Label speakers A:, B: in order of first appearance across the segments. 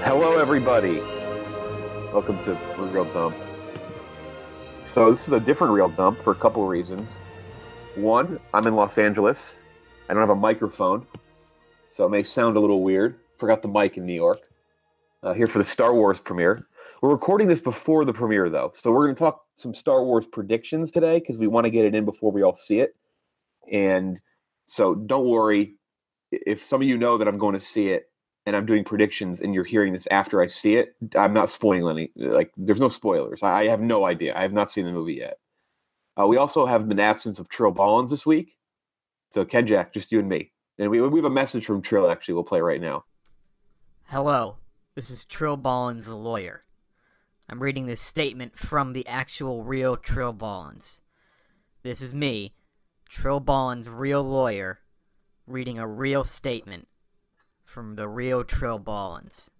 A: Hello, everybody. Welcome to Real Dump. So this is a different Real Dump for a couple of reasons. One, I'm in Los Angeles. I don't have a microphone, so it may sound a little weird. Forgot the mic in New York. Here for the Star Wars premiere. We're recording this before the premiere, though, so we're going to talk some Star Wars predictions today because we want to get it in before we all see it. And so don't worry if some of you know that I'm going to see it and I'm doing predictions and you're hearing this after I see it. I'm not spoiling any. Like, there's no spoilers. I have no idea. I have not seen the movie yet. We also have an absence of Trill Ballins this week. So, Ken Jack, just you and me. And we have a message from Trill, actually, we'll play right now.
B: Hello, this is Trill Ballins, the lawyer. I'm reading this statement from the actual real Trill Ballins. This is me, Trill Ballins, real lawyer, reading a real statement from the real Trill Ballins.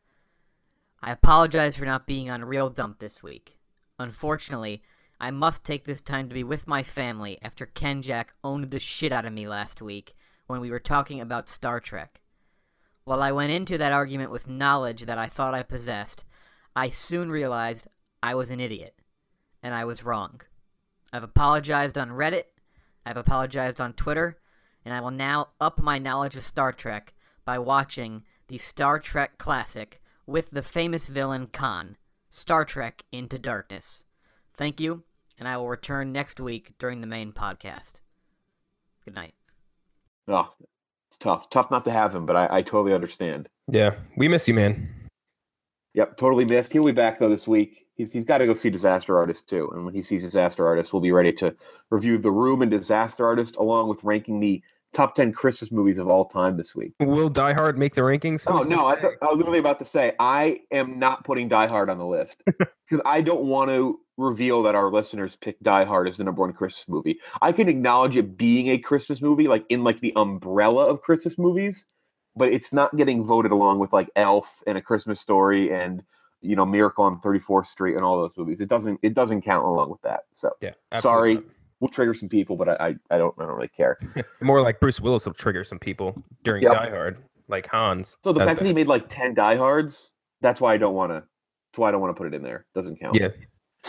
B: I apologize for not being on Real Dump this week. Unfortunately, I must take this time to be with my family after Ken Jack owned the shit out of me last week when we were talking about Star Trek. While I went into that argument with knowledge that I thought I possessed, I soon realized I was an idiot, and I was wrong. I've apologized on Reddit, I've apologized on Twitter, and I will now up my knowledge of Star Trek by watching the Star Trek classic with the famous villain Khan, Star Trek Into Darkness. Thank you, and I will return next week during the main podcast. Good night.
A: Oh, it's tough. Tough not to have him, but I totally understand.
C: Yeah, we miss you, man.
A: Yep, totally missed. He'll be back, though, this week. He's got to go see Disaster Artist, too. And when he sees Disaster Artist, we'll be ready to review The Room and Disaster Artist, along with ranking the top 10 Christmas movies of all time this week.
C: Will Die Hard make the rankings?
A: Oh, no, I was literally about to say, I am not putting Die Hard on the list. Because I don't want to reveal that our listeners picked Die Hard as the number one Christmas movie. I can acknowledge it being a Christmas movie, like in like the umbrella of Christmas movies, but it's not getting voted along with like Elf and A Christmas Story and, you know, Miracle on 34th Street and all those movies. It doesn't count along with that. So
C: yeah,
A: sorry, we'll trigger some people, but I don't really care.
C: More like Bruce Willis will trigger some people during Die Hard, like Hans.
A: So the fact that he made like 10 Die Hards, that's why I don't want to put it in there. Doesn't count.
C: Yeah.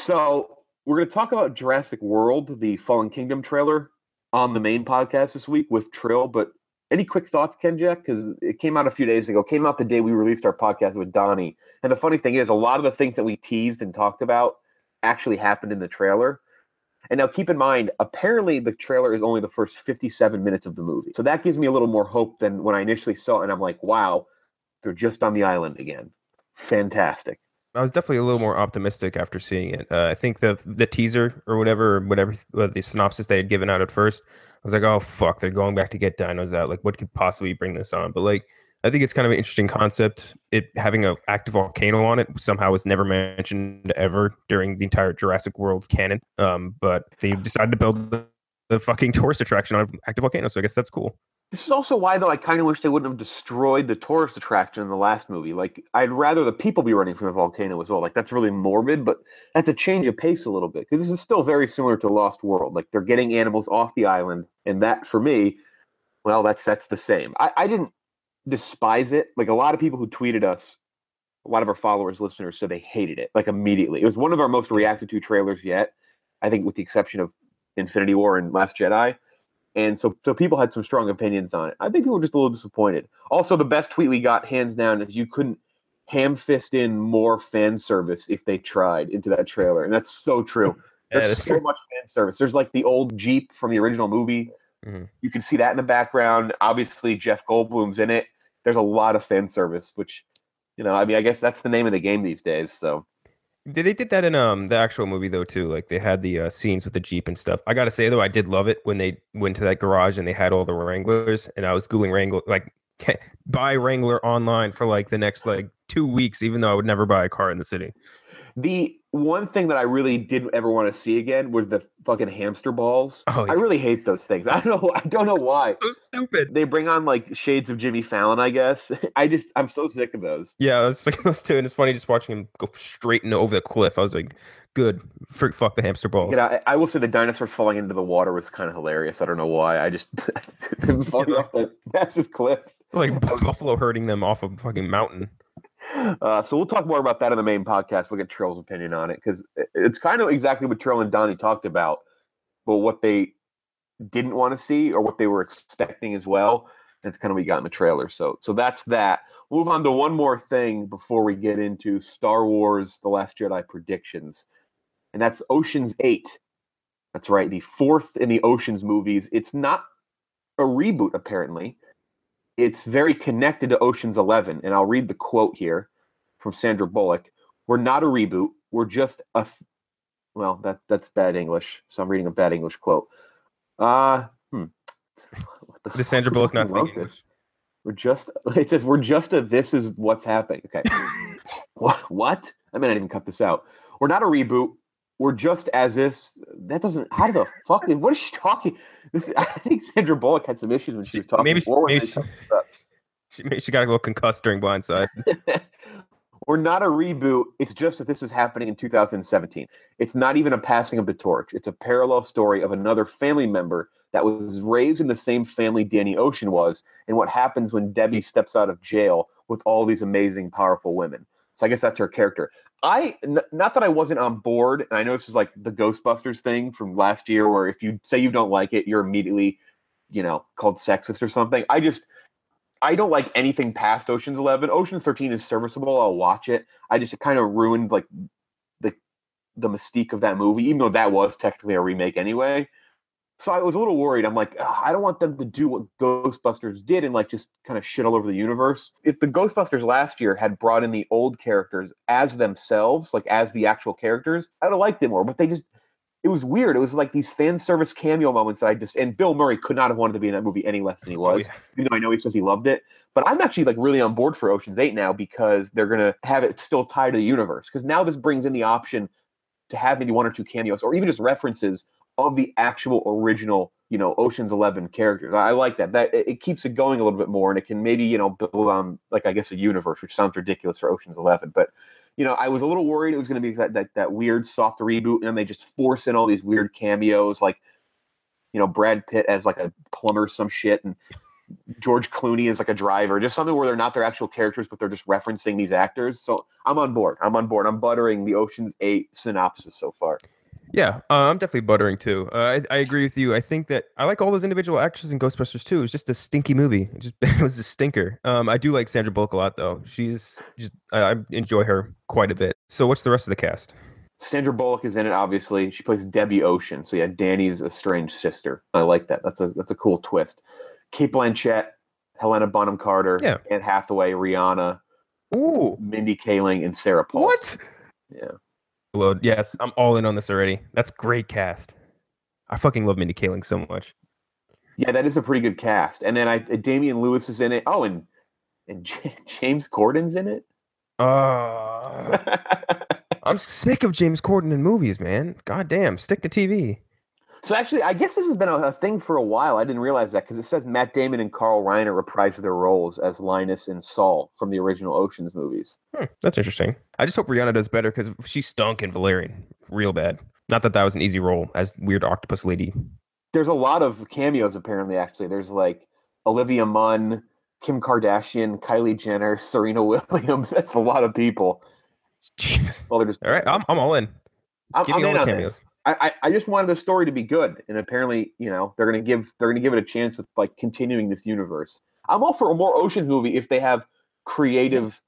A: So we're going to talk about Jurassic World, the Fallen Kingdom trailer, on the main podcast this week with Trill. But any quick thoughts, Ken Jack? Because it came out a few days ago. Came out the day we released our podcast with Donnie. And the funny thing is, a lot of the things that we teased and talked about actually happened in the trailer. And now keep in mind, apparently the trailer is only the first 57 minutes of the movie. So that gives me a little more hope than when I initially saw it. And I'm like, wow, they're just on the island again. Fantastic.
C: I was definitely a little more optimistic after seeing it. I think the teaser or whatever the synopsis they had given out at first, I was like, oh, fuck, they're going back to get dinos out. Like, what could possibly bring this on? But, like, I think it's kind of an interesting concept. It having an active volcano on it somehow was never mentioned ever during the entire Jurassic World canon. But they decided to build the fucking tourist attraction on an active volcano, so I guess that's cool.
A: This is also why, though, I kind of wish they wouldn't have destroyed the tourist attraction in the last movie. Like, I'd rather the people be running from the volcano as well. Like, that's really morbid, but that's a change of pace a little bit. Because this is still very similar to Lost World. Like, they're getting animals off the island. And that, for me, well, that's the same. I didn't despise it. Like, a lot of people who tweeted us, a lot of our followers, listeners, said they hated it, like, immediately. It was one of our most reacted to trailers yet, I think with the exception of Infinity War and Last Jedi. And so people had some strong opinions on it. I think people were just a little disappointed. Also, the best tweet we got, hands down, is you couldn't ham-fist in more fan service if they tried into that trailer. And that's so true. There's so much fan service. There's like the old Jeep from the original movie. Mm-hmm. You can see that in the background. Obviously, Jeff Goldblum's in it. There's a lot of fan service, which, you know, I mean, I guess that's the name of the game these days. So
C: they did that in the actual movie though too. Like they had the scenes with the Jeep and stuff. I gotta say though, I did love it when they went to that garage and they had all the Wranglers, and I was Googling Wrangler, like buy Wrangler online for like the next like 2 weeks, even though I would never buy a car in the city.
A: The one thing that I really didn't ever want to see again was the fucking hamster balls. Oh, yeah. I really hate those things. I don't know why.
C: So stupid.
A: They bring on like shades of Jimmy Fallon, I guess. I'm so sick of those.
C: Yeah, I was sick of those too, and it's funny just watching him go straight and over the cliff. I was like, good. Fuck the hamster balls.
A: You know, I will say the dinosaurs falling into the water was kind of hilarious. I don't know why. I just falling off that massive cliff.
C: Like buffalo herding them off a fucking mountain.
A: So we'll talk more about that in the main podcast. We'll get Trill's opinion on it because it's kind of exactly what Trill and Donnie talked about, but what they didn't want to see or what they were expecting as well. That's kind of what we got in the trailer. So that's that. We'll move on to one more thing before we get into Star Wars: The Last Jedi predictions, and that's Ocean's 8. That's right, the fourth in the Ocean's movies. It's not a reboot, apparently. It's very connected to Ocean's 11, and I'll read the quote here from Sandra Bullock. "We're not a reboot. We're just a..." Well, that's bad English, so I'm reading a bad English quote. What
C: the Sandra Bullock not speaking English?
A: It says, "We're just a this is what's happening." Okay. What? I may not even cut this out. "We're not a reboot. We're just as if..." That doesn't... How the fuck... What is she talking? I think Sandra Bullock had some issues when she was talking.
C: Maybe she got a little concussed during Blindside.
A: "We're not a reboot. It's just that this is happening in 2017. It's not even a passing of the torch. It's a parallel story of another family member that was raised in the same family Danny Ocean was, and what happens when Debbie steps out of jail with all these amazing, powerful women." So I guess that's her character. Not that I wasn't on board, and I know this is like the Ghostbusters thing from last year, where if you say you don't like it, you're immediately, called sexist or something. I don't like anything past Ocean's 11. Ocean's 13 is serviceable. I'll watch it. It kind of ruined like the mystique of that movie, even though that was technically a remake anyway. So I was a little worried. I'm like, I don't want them to do what Ghostbusters did and like just kind of shit all over the universe. If the Ghostbusters last year had brought in the old characters as themselves, like as the actual characters, I'd have liked it more. But it was weird. It was like these fan service cameo moments that and Bill Murray could not have wanted to be in that movie any less than he was, even though I know he says he loved it. But I'm actually like really on board for Ocean's 8 now because they're going to have it still tied to the universe. Because now this brings in the option to have maybe one or two cameos or even just references of the actual original, Ocean's 11 characters. I like that. It keeps it going a little bit more, and it can maybe, build on like I guess a universe, which sounds ridiculous for Ocean's 11. But I was a little worried it was going to be that weird soft reboot, and then they just force in all these weird cameos, like Brad Pitt as like a plumber, some shit, and George Clooney as like a driver, just something where they're not their actual characters, but they're just referencing these actors. So I'm on board. I'm buttering the Ocean's 8 synopsis so far.
C: Yeah, I'm definitely buttering too. I agree with you. I think that I like all those individual actors in Ghostbusters too. It was just a stinky movie. It was a stinker. I do like Sandra Bullock a lot though. I enjoy her quite a bit. So what's the rest of the cast?
A: Sandra Bullock is in it, obviously. She plays Debbie Ocean. So yeah, Danny's estranged sister. I like that. That's a cool twist. Kate Blanchett, Helena Bonham Carter, Anne Hathaway, Rihanna, Mindy Kaling, and Sarah Paulson.
C: What?
A: Yeah.
C: Yes, I'm all in on this already. That's great cast. I fucking love Mindy Kaling so much.
A: Yeah, that is a pretty good cast. And then Damian Lewis is in it. Oh, and James Corden's in it.
C: I'm sick of James Corden in movies, man. God damn, stick to TV.
A: So actually, I guess this has been a thing for a while. I didn't realize that because it says Matt Damon and Carl Reiner reprised their roles as Linus and Saul from the original Ocean's movies.
C: That's interesting. I just hope Rihanna does better because she stunk in Valerian real bad. Not that was an easy role as weird octopus lady.
A: There's a lot of cameos, apparently, actually. There's like Olivia Munn, Kim Kardashian, Kylie Jenner, Serena Williams. That's a lot of people.
C: Jesus.
A: Well, they're just
C: all right, I'm all in.
A: I'm in on cameos. This. I just wanted the story to be good, and apparently, they're gonna give it a chance with like continuing this universe. I'm all for a more Ocean's movie if they have creative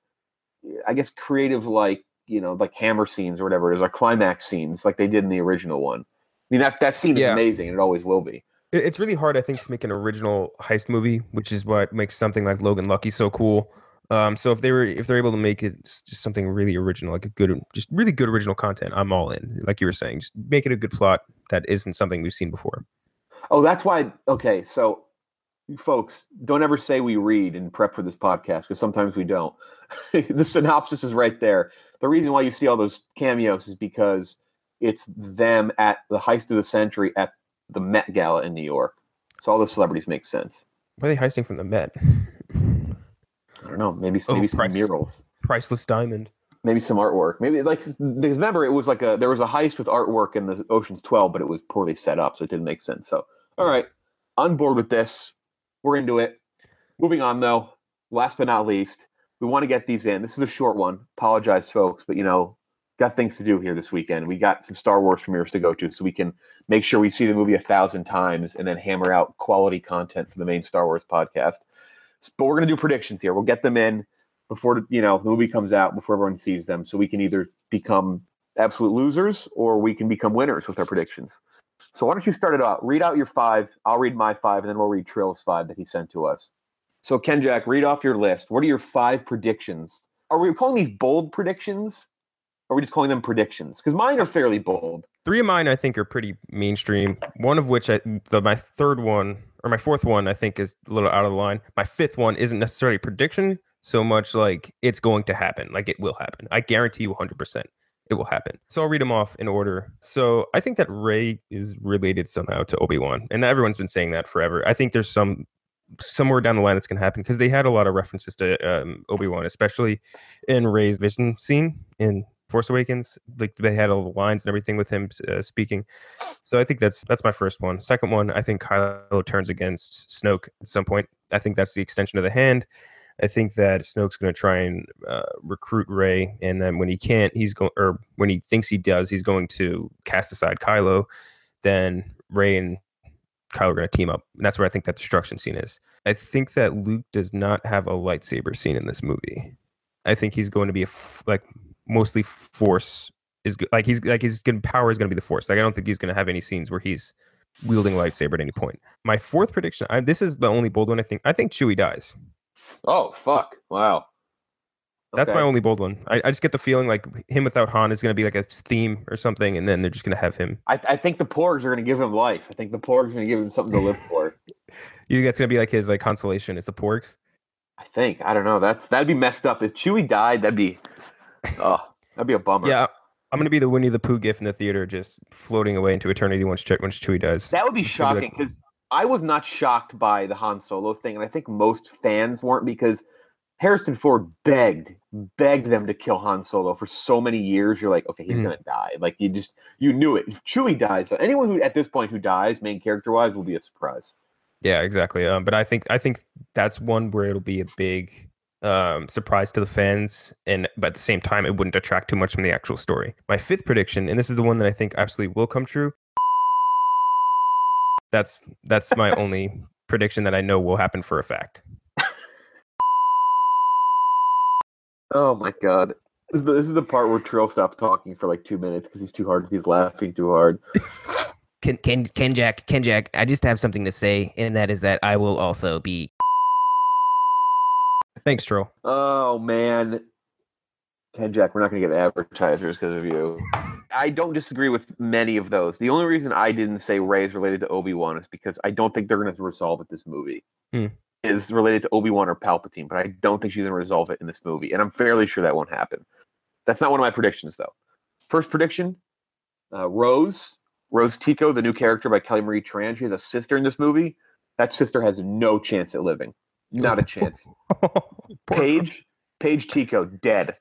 A: like like hammer scenes or whatever it is, or climax scenes like they did in the original one. I mean that scene is amazing, and it always will be.
C: It's really hard, I think, to make an original heist movie, which is what makes something like Logan Lucky so cool. So if they're able to make it just something really original, like really good original content, I'm all in. Like you were saying, just make it a good plot that isn't something we've seen before.
A: Oh, that's why. Okay, so folks, don't ever say we read and prep for this podcast because sometimes we don't. The synopsis is right there. The reason why you see all those cameos is because it's them at the heist of the century at the Met Gala in New York. So all the celebrities make sense.
C: Why are they heisting from the Met?
A: I don't know. Maybe some murals.
C: Priceless diamond.
A: Maybe some artwork. Maybe because remember it was like there was a heist with artwork in the Ocean's 12, but it was poorly set up, so it didn't make sense. So all right, on board with this. We're into it. Moving on though. Last but not least, We want to get these in. This is a short one. Apologize, folks, but got things to do here this weekend. We got some Star Wars premieres to go to, so we can make sure we see the movie 1,000 times and then hammer out quality content for the main Star Wars podcast. But we're going to do predictions here. We'll get them in before the movie comes out, before everyone sees them, so we can either become absolute losers or we can become winners with our predictions. So why don't you start it out? Read out your 5. I'll read my 5, and then we'll read Trill's 5 that he sent to us. So Ken Jack, read off your list. What are your 5 predictions? Are we calling these bold predictions? Or are we just calling them predictions? Because mine are fairly bold.
C: 3 of mine, I think, are pretty mainstream. One of which, my third one, or my fourth one, I think is a little out of the line. My 5th one isn't necessarily a prediction so much like it's going to happen. Like it will happen. I guarantee you 100% it will happen. So I'll read them off in order. So I think that Rey is related somehow to Obi-Wan. And everyone's been saying that forever. I think there's somewhere down the line that's going to happen because they had a lot of references to Obi-Wan, especially in Rey's vision scene in Force Awakens. Like they had all the lines and everything with him speaking. So I think that's my first one. Second one, I think Kylo turns against Snoke at some point. I think that's the extension of the hand. I think that Snoke's going to try and recruit Rey, and then when he can't, or when he thinks he does, he's going to cast aside Kylo. Then Rey and Kylo are going to team up, and that's where I think that destruction scene is. I think that Luke does not have a lightsaber scene in this movie. I think he's going to be mostly Force is like his power is going to be the Force. Like I don't think he's going to have any scenes where he's wielding lightsaber at any point. My 4th prediction, this is the only bold one. I think Chewie dies.
A: Oh fuck! Wow.
C: That's my only bold one. I just get the feeling like him without Han is going to be like a theme or something, and then they're just going to have him.
A: I think the Porgs are going to give him life. I think the Porgs are going to give him something to live for.
C: You think that's going to be like his consolation is the Porgs?
A: I don't know. That'd be messed up. If Chewie died, that'd be a bummer.
C: Yeah, I'm going to be the Winnie the Pooh gif in the theater, just floating away into eternity once Chewie dies.
A: That would be shocking because I was not shocked by the Han Solo thing, and I think most fans weren't because Harrison Ford begged them to kill Han Solo for so many years. You're like, okay, he's gonna die. Like you knew it. If Chewie dies, anyone who at this point who dies, main character wise, will be a surprise.
C: Yeah, exactly. But I think that's one where it'll be a big surprise to the fans, but at the same time, it wouldn't detract too much from the actual story. My 5th prediction, and this is the one that I think absolutely will come true. That's my only prediction that I know will happen for a fact.
A: Oh my god. This is the part where Trill stops talking for like 2 minutes because he's laughing too hard.
D: Ken Jack, I just have something to say, and that is that I will also be.
C: Thanks, Trill.
A: Oh man. Ken Jack, we're not going to get advertisers because of you. I don't disagree with many of those. The only reason I didn't say Rey is related to Obi-Wan is because I don't think they're going to resolve it this movie. Is related to Obi-Wan or Palpatine, but I don't think she's going to resolve it in this movie, and I'm fairly sure that won't happen. That's not one of my predictions, though. First prediction, Rose Tico, the new character by Kelly Marie Tran. She has a sister in this movie. That sister has no chance at living. Not a chance. Paige Tico, dead.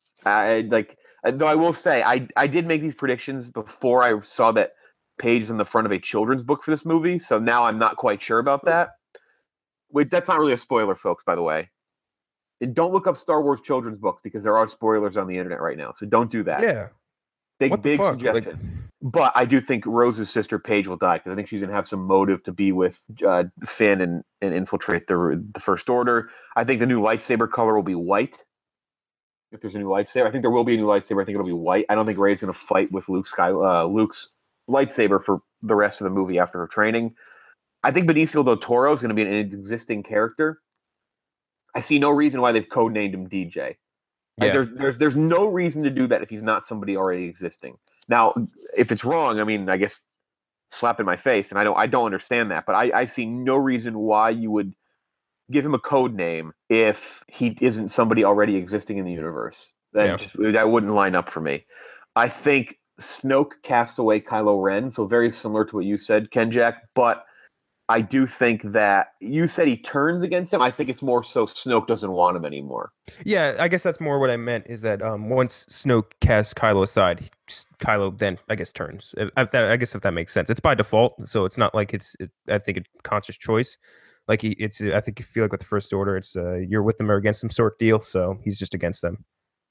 A: Though I will say, I did make these predictions before I saw that Paige is in the front of a children's book for this movie, so now I'm not quite sure about that. Wait, that's not really a spoiler, folks, by the way. And don't look up Star Wars children's books because there are spoilers on the internet right now, so don't do that.
C: Yeah.
A: Big suggestion. But I do think Rose's sister Paige will die because I think she's going to have some motive to be with Finn and infiltrate the First Order. I think the new lightsaber color will be white. If there's a new lightsaber, I think there will be a new lightsaber. I think it'll be white. I don't think Rey's going to fight with Luke's lightsaber for the rest of the movie after her training. I think Benicio del Toro is going to be an existing character. I see no reason why they've codenamed him DJ.
C: Yeah.
A: There's no reason to do that if he's not somebody already existing. Now, if it's wrong, I mean, I guess slap in my face, and I don't understand that. But I see no reason why you would give him a code name if he isn't somebody already existing in the universe. That wouldn't line up for me. I think Snoke casts away Kylo Ren, so very similar to what you said, Ken Jack, but I do think that you said he turns against him. I think it's more so Snoke doesn't want him anymore.
C: Yeah, I guess that's more what I meant is that once Snoke casts Kylo aside, Kylo then, I guess, turns. I guess if that makes sense. It's by default, so it's not like I think, a conscious choice. Like I think you feel like with the First Order, it's you're with them or against them sort of deal. So he's just against them.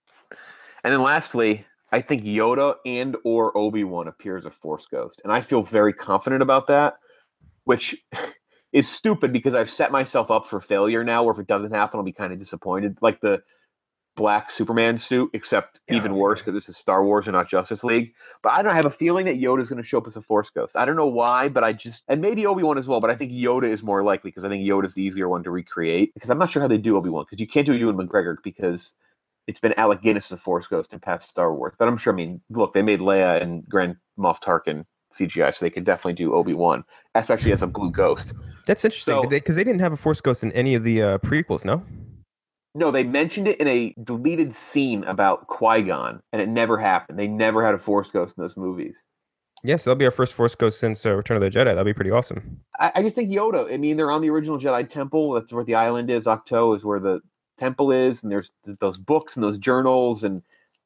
A: And then lastly, I think Yoda and or Obi-Wan appear as a Force ghost, and I feel very confident about that, which is stupid because I've set myself up for failure now. Where if it doesn't happen, I'll be kind of disappointed. Like the black Superman suit, except even worse because this is Star Wars and not Justice League. But I don't have a feeling that Yoda's going to show up as a Force ghost. I don't know why, but and maybe Obi-Wan as well, but I think Yoda is more likely because I think Yoda's the easier one to recreate. Because I'm not sure how they do Obi-Wan, because you can't do Ewan McGregor because it's been Alec Guinness as a Force ghost in past Star Wars. But I'm sure, I mean, look, they made Leia and Grand Moff Tarkin CGI, so they could definitely do Obi-Wan, especially as a blue ghost.
C: That's interesting, because they didn't have a Force ghost in any of the prequels, no?
A: No, they mentioned it in a deleted scene about Qui-Gon, and it never happened. They never had a Force ghost in those movies.
C: Yes, that'll be our first Force ghost since Return of the Jedi. That'll be pretty awesome.
A: I just think Yoda, I mean, they're on the original Jedi Temple. That's where the island is. Ahch-To is where the temple is, and there's those books and those journals, and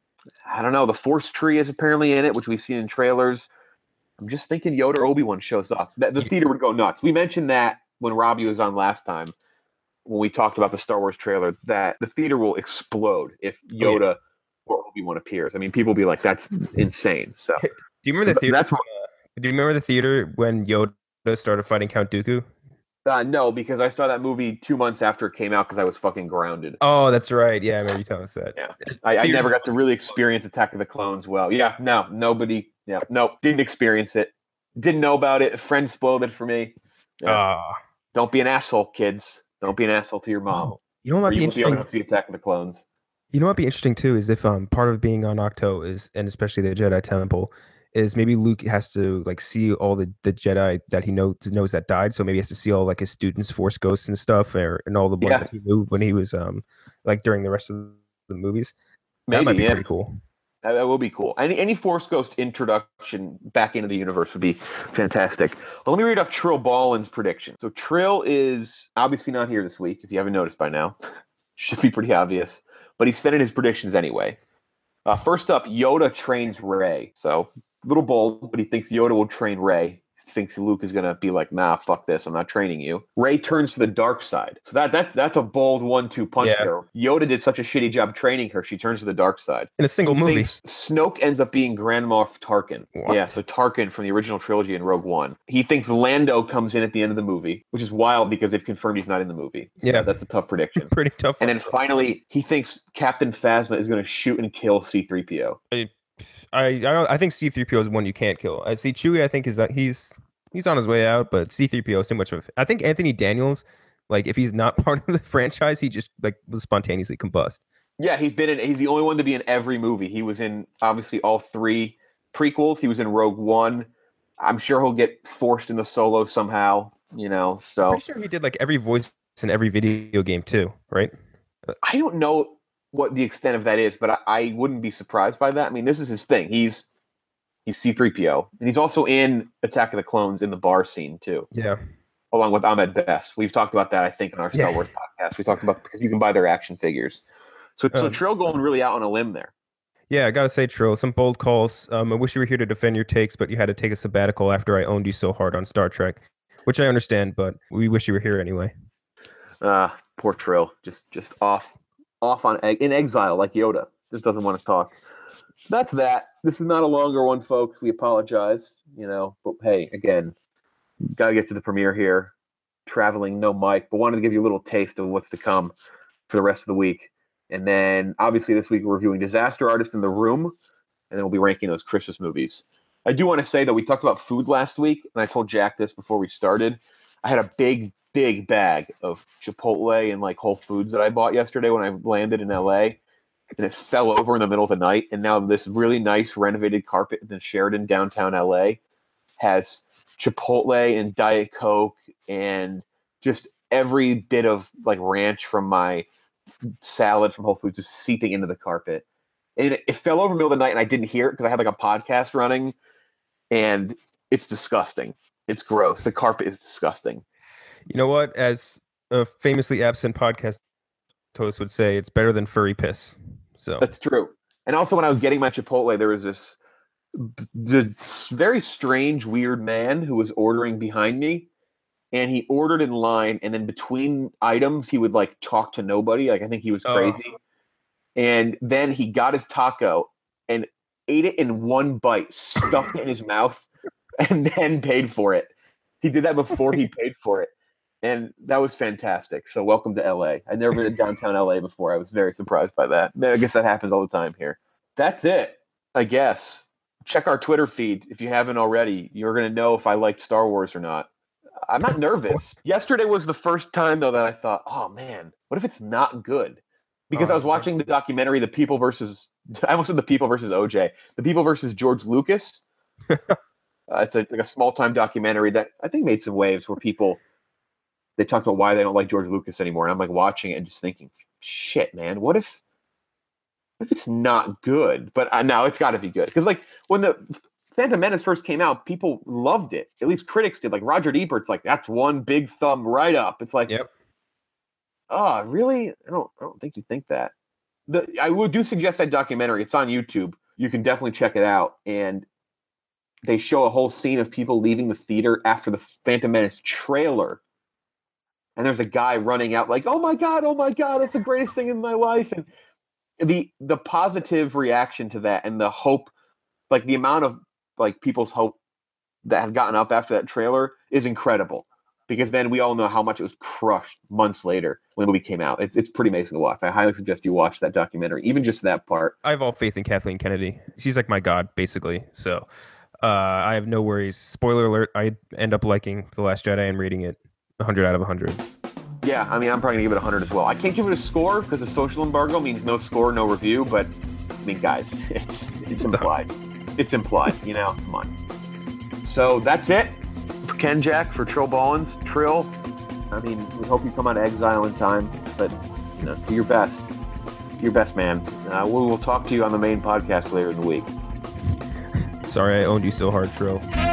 A: I don't know, the Force tree is apparently in it, which we've seen in trailers. I'm just thinking Yoda or Obi-Wan shows up. The theater would go nuts. We mentioned that when Robbie was on last time, when we talked about the Star Wars trailer, that the theater will explode if Yoda or Obi-Wan appears. I mean, people will be like, that's insane. So,
C: do you remember the theater? Do you remember the theater when Yoda started fighting Count Dooku?
A: No, because I saw that movie 2 months after it came out because I was fucking grounded.
C: Oh, that's right. Yeah, I remember you telling us that.
A: Yeah, I never got to really experience Attack of the Clones well. Yeah, nobody. Yeah, no, didn't experience it. Didn't know about it. A friend spoiled it for me. Yeah. Don't be an asshole, kids. Don't be an asshole to your mom.
C: You know what might be interesting?
A: To see Attack of the Clones.
C: You know what would be interesting too is if part of being on Ahch-To is, and especially the Jedi Temple, is maybe Luke has to like see all the Jedi that he knows that died. So maybe he has to see all like his students' Force ghosts and stuff, and all the ones that he knew when he was like during the rest of the movies. That might be pretty cool.
A: That will be cool. Any Force Ghost introduction back into the universe would be fantastic. Well, let me read off Trill Ballin's prediction. So Trill is obviously not here this week, if you haven't noticed by now. Should be pretty obvious. But he sent in his predictions anyway. First up, Yoda trains Rey. So a little bold, but he thinks Yoda will train Rey. He thinks Luke is going to be like, nah, fuck this. I'm not training you. Rey turns to the dark side. So that's a bold 1-2 punch there. Yoda did such a shitty job training her. She turns to the dark side.
C: In a single movie.
A: Snoke ends up being Grand Moff Tarkin.
C: What?
A: Yeah, so Tarkin from the original trilogy in Rogue One. He thinks Lando comes in at the end of the movie, which is wild because they've confirmed he's not in the movie. So that's a tough prediction.
C: Pretty tough.
A: And then finally, he thinks Captain Phasma is going to shoot and kill C-3PO.
C: I think C-3PO is one you can't kill. I see Chewie. I think is that he's on his way out, but C-3PO is too much of. I think Anthony Daniels, like if he's not part of the franchise, he just like will spontaneously combust.
A: Yeah, he's the only one to be in every movie. He was in obviously all 3 prequels. He was in Rogue One. I'm sure he'll get forced into Solo somehow. So
C: I'm pretty sure he did like every voice in every video game too, right?
A: I don't know what the extent of that is, but I wouldn't be surprised by that. I mean, this is his thing. He's C-3PO, and he's also in Attack of the Clones in the bar scene too.
C: Yeah,
A: along with Ahmed Best. We've talked about that, I think, on our Star Wars podcast. We talked about because you can buy their action figures. So Trill going really out on a limb there.
C: Yeah, I gotta say, Trill, some bold calls. I wish you were here to defend your takes, but you had to take a sabbatical after I owned you so hard on Star Trek, which I understand, but we wish you were here anyway.
A: Poor Trill, just off in exile like Yoda. Just doesn't want to talk. That's that. This is not a longer one, folks. We apologize, but hey, again, got to get to the premiere here. Traveling, no mic, but wanted to give you a little taste of what's to come for the rest of the week. And then, obviously, this week we're reviewing Disaster Artist in The Room, and then we'll be ranking those Christmas movies. I do want to say that we talked about food last week, and I told Jack this before we started. I had a big bag of Chipotle and like Whole Foods that I bought yesterday when I landed in LA, and it fell over in the middle of the night. And now this really nice renovated carpet in Sheridan downtown LA has Chipotle and Diet Coke and just every bit of like ranch from my salad from Whole Foods just seeping into the carpet. And it fell over in the middle of the night, and I didn't hear it because I had like a podcast running, and it's disgusting. It's gross. The carpet is disgusting.
C: You know what? As a famously absent podcast host would say, it's better than furry piss. So
A: that's true. And also, when I was getting my Chipotle, there was the very strange, weird man who was ordering behind me, and he ordered in line, and then between items he would like talk to nobody. Like I think he was crazy. And then he got his taco and ate it in one bite, stuffed it in his mouth, and then paid for it. He did that before he paid for it. And that was fantastic. So welcome to LA. I'd never been to downtown LA before. I was very surprised by that. I guess that happens all the time here. That's it, I guess. Check our Twitter feed if you haven't already. You're going to know if I liked Star Wars or not. I'm not nervous. Yesterday was the first time, though, that I thought, oh, man, what if it's not good? Because I was watching the documentary, I almost said The People versus OJ. The People versus George Lucas. It's like a small-time documentary that I think made some waves where they talked about why they don't like George Lucas anymore. And I'm like watching it and just thinking, shit, man, what if it's not good? But now it's got to be good. Because like when the Phantom Menace first came out, people loved it. At least critics did. Like Roger Ebert's like, that's one big thumb right up. It's like,
C: yep.
A: Oh, really? I don't think you think that. I do suggest that documentary. It's on YouTube. You can definitely check it out. And they show a whole scene of people leaving the theater after the Phantom Menace trailer. And there's a guy running out like, oh my God, that's the greatest thing in my life. And the positive reaction to that and the hope, like the amount of like people's hope that have gotten up after that trailer is incredible. Because then we all know how much it was crushed months later when the movie came out. It's pretty amazing to watch. I highly suggest you watch that documentary, even just that part.
C: I have all faith in Kathleen Kennedy. She's like my god, basically. So I have no worries. Spoiler alert, I end up liking The Last Jedi and rating it 100 out of 100.
A: Yeah, I mean, I'm probably going to give it 100 as well. I can't give it a score because the social embargo means no score, no review. But, I mean, guys, it's implied. It's implied, you know? Come on. So that's it. For Ken Jack, for Trill Ballins. Trill, I mean, we hope you come out of exile in time. But, you know, do your best. Do your best, man. We will talk to you on the main podcast later in the week.
C: Sorry I owned you so hard, Trill.